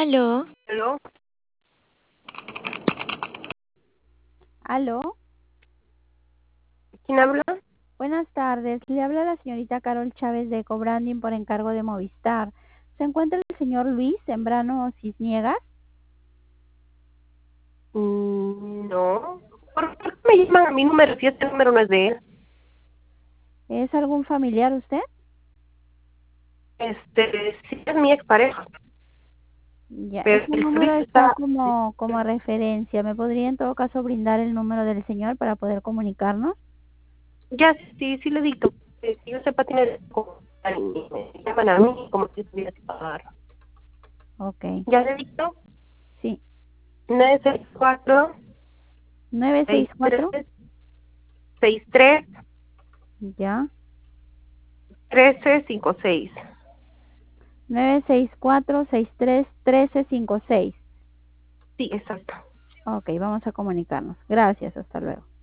Aló, ¿Aló? Aló, ¿Quién habla? buenas tardes. Le habla la señorita Carol Chávez de Cobranding por encargo de Movistar. ¿Se encuentra el señor Luis Sembrano Cisniegas? No. ¿Por qué me llaman a mi número si este número no es de él? ¿Es algún familiar usted? Sí es mi expareja, Ya, pero ese el número servicio está está... como referencia. ¿Me podría en todo caso brindar el número del señor para poder comunicarnos? Ya, sí le dicto. Que yo sepa, tiene... Me llaman a mí como si tuviera que pagar. Ok, ¿Ya le dicto? sí. 964 964, 63 63 ya. 1356. 964-63-1356. Sí, exacto. Ok, vamos a comunicarnos. Gracias, hasta luego.